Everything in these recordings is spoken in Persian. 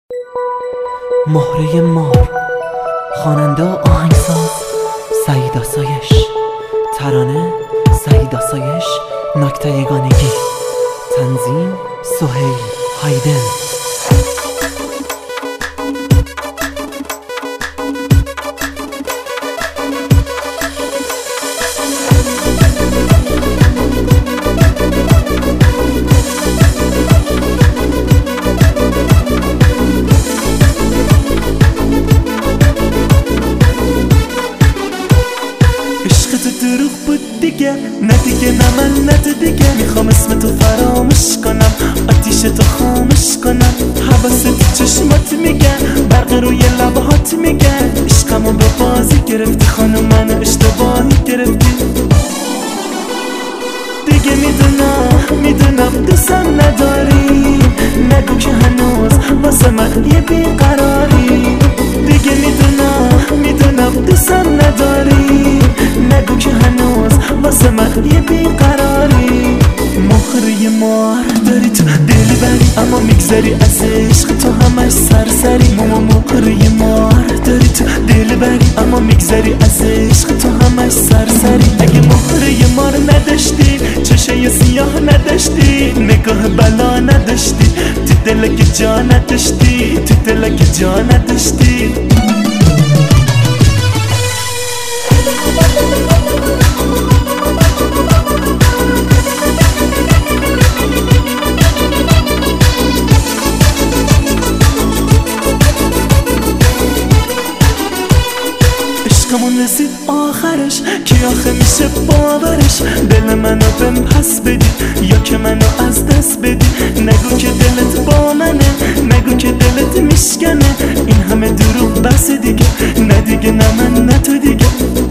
مهره مار، خواننده و آهنگساز سعید آسایش، ترانه سعید آسایش، نکته یگانگی، تنظیم سهیل هایدن. دروغ بود دیگه، نه دیگه، نه من، نه تو دیگه. میخوام اسم تو فراموش کنم، آتیش تو خاموش کنم. حواست چشمات میگن، برق روی لبهات میگن. عشقمو به بازی گرفتی خانم، منو اشتباهی گرفتی. دیگه میدونم دوستم نداری، نگو که هنوز واسه من یه بیقراری. دیگه میدونم دوستم نداری، نگو که هنوز واسه من یه بیقراری. مهره مار داری تو دل بری، اما میگذری از عشق تو همش سرسری. مهره مار داری تو دل بری، اما میگذری از عشق تو همش سرسری. اگه مهره مار نداشتی، چشای سیاه نداشتی، نگاه بلا نداشتی، تو دل که جا نداشتی، تو دل که جا نداشتی. عشقمون رسید آخرش، کی آخه میشه باورش؟ دل منو بهم پس بدی یا که منو از دست بدی. نگو که دلت با منه، نگو که دلت میشکنه. این همه دروغ بس دیگه، نه دیگه، نه من، نه تو دیگه.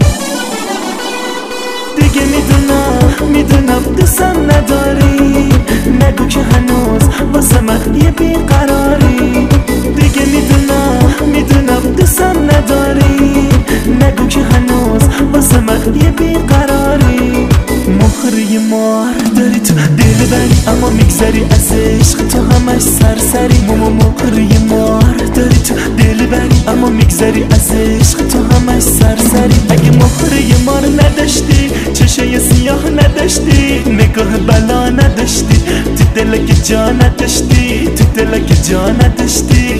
دیگه میدونم دوستم نداری، نگو که هنوز واسه من یه بیقراری. دیگه میدونم دوستم نداری، نگو که هنوز واسه من یه بیقراری. مهره مار داری تو دل بری، اما میگذری از عشق تو همش سرسری. مهره مار داری تو دل بری، اما میگذری از عشق تو همش سرسری. اگه مهره مار نداشتی، چشای سیاه نداشتی، نگاه بلا نداشتی، تو دل که جا نداشتی، تو دل که جا نداشتی.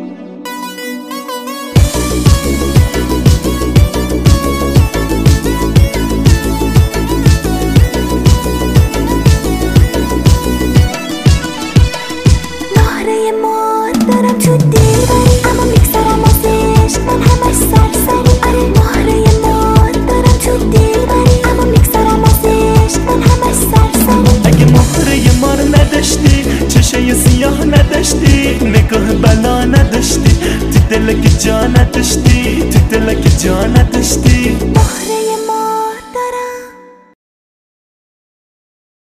چشای سیاه نداشتی، نگاه بلا نداشتی، تو دل که جا نداشتی، تو دل که جا نداشتی. مهره